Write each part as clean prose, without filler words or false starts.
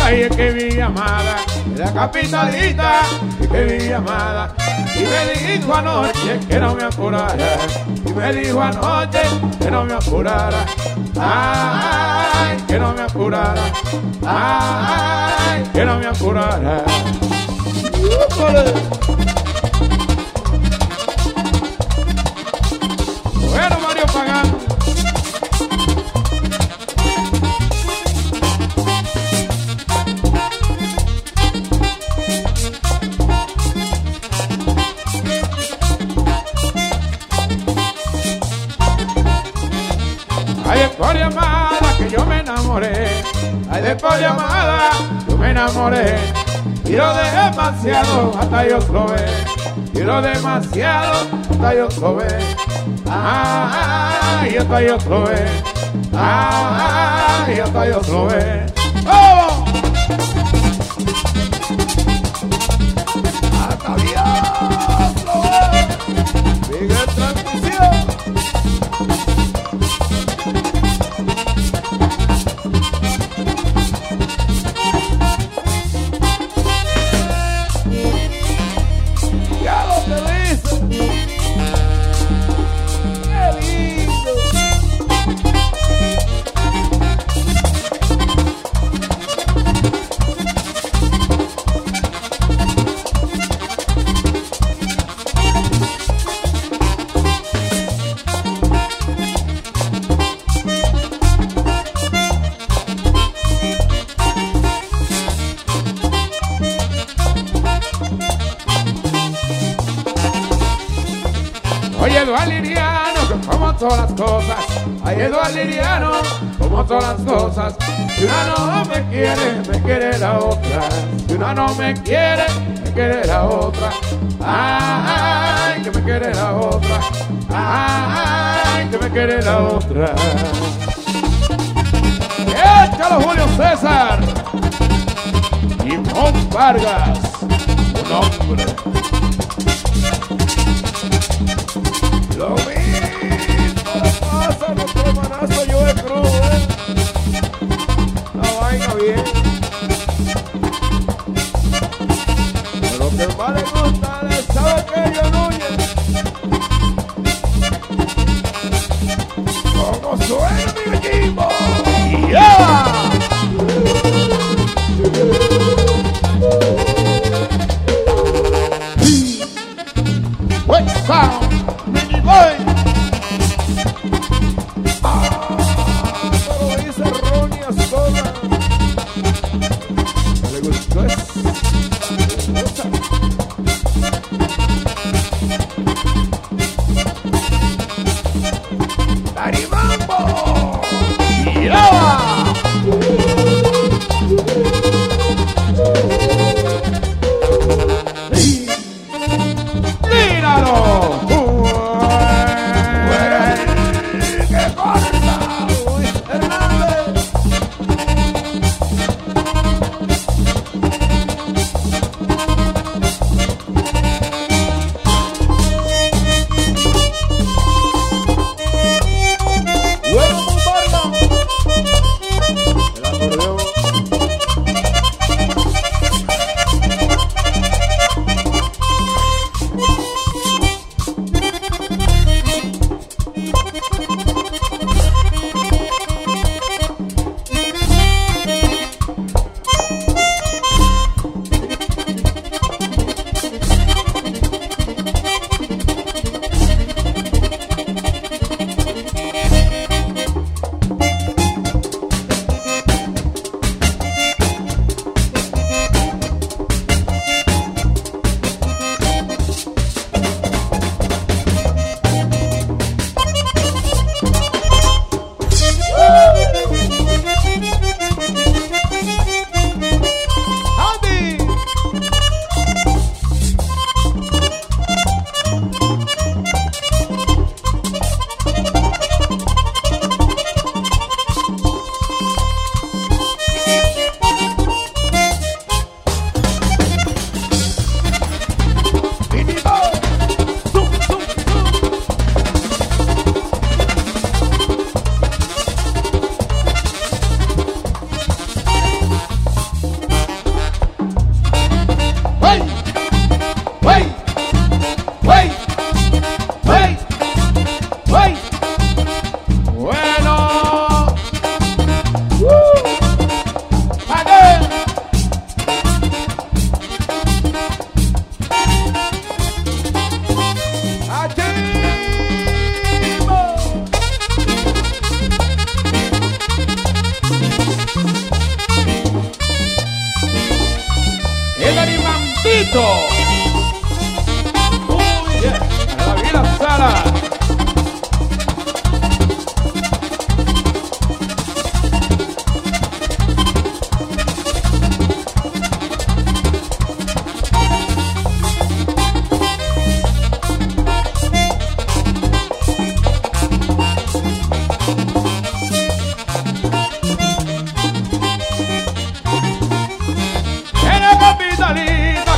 Ay, es que mi amada, la capitalita, es que mi amada. Y me dijo anoche que no me apurara. Y me dijo anoche que no me apurara. Ay, que no me apurara. Ay, que no me apurara. Bueno, Mario Pagano. Ay, de por llamada que yo me enamoré. Ay, de por llamada yo me enamoré. Quiero demasiado hasta yo probé. Quiero demasiado hasta yo probé. Ay, hasta yo probé. Ay, hasta yo probé. ¡Oh! Hasta Dios probé. Sigue transmisión. Oye, Eduardo Liriano, que como todas las cosas. Ay, Eduardo Liriano, como todas las cosas. Si una no me quiere la otra. Si una no me quiere la otra. Ay, que me quiere la otra. Ay, que me quiere la otra. Échalo, Julio César. Y Mon Vargas, un hombre. Lo mismo le pasa a nuestro hermanazo Joe Cruz, La vaina bien. Pero que más le gusta, le sabe que yo Núñez. Como suena mi equipo. ¡Yeah!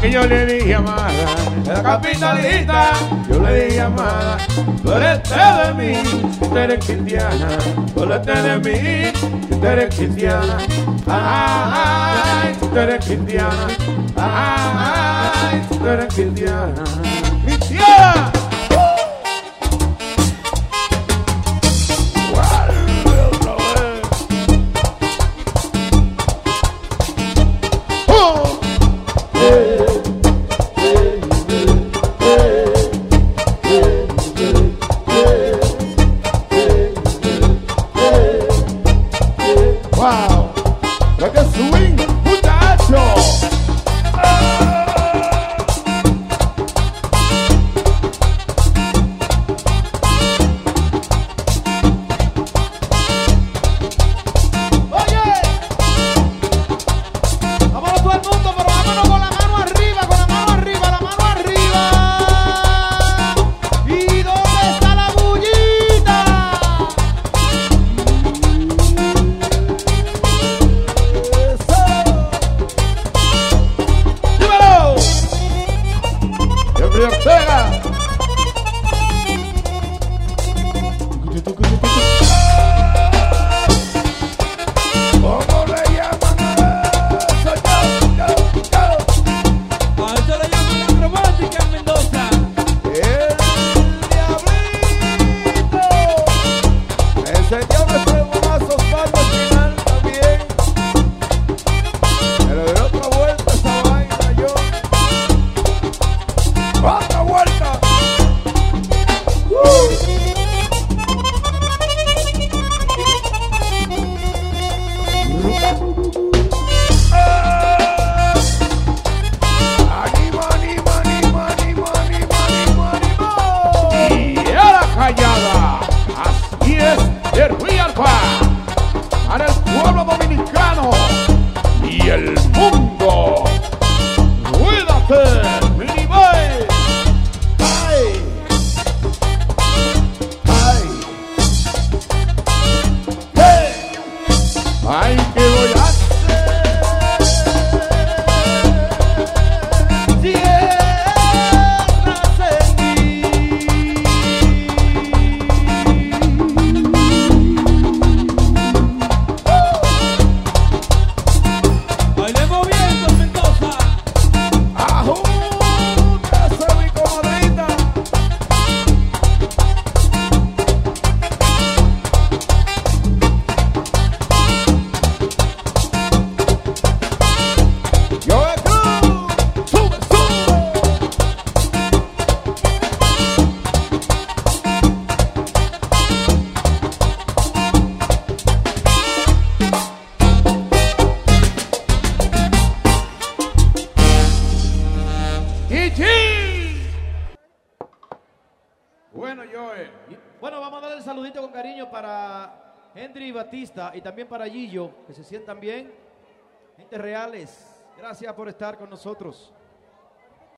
que yo le di llamada, de la capitalita, yo le di llamada. Duélete de mí, si tú eres cristiana, duélete de mí, si tú eres cristiana. Ay, si tú eres cristiana, ay, si tú eres cristiana. ¡Cristiana! Wow, like a swing, muchacho. Oye, vámonos todo el mundo, pero vámonos con la mano arriba, con la mano arriba, la mano arriba. ¿Y dónde está la bullita? Jeffrey Ortega. ¿Cómo le llaman a eso? A eso le llaman la romántica en Mendoza. El diablito. Ese diablo fue un asosado al final también. Pero de otra vuelta esa vaina yo. ¡Otra vuelta! ¡Anima, anima, anima, anima, anima, anima, anima! Y a la callada, así es de Rialpa, para el pueblo dominicano y el mundo. ¡Cuídate, Minibay! ¡Ay! ¡Ay! ¡Hey! ¡Ay, qué voy a hacer! Tierras en mí. Bailemos bien con Mendoza. ¡Ajú! ¡Esa es mi comadrita! ¡Yo acá! ¡Sube, sube! ¡Ichi! Bueno, Joe. Bueno, vamos a darle el saludito con cariño para Henry Batista y también para Gillo, que se sientan bien. Gente reales, gracias por estar con nosotros.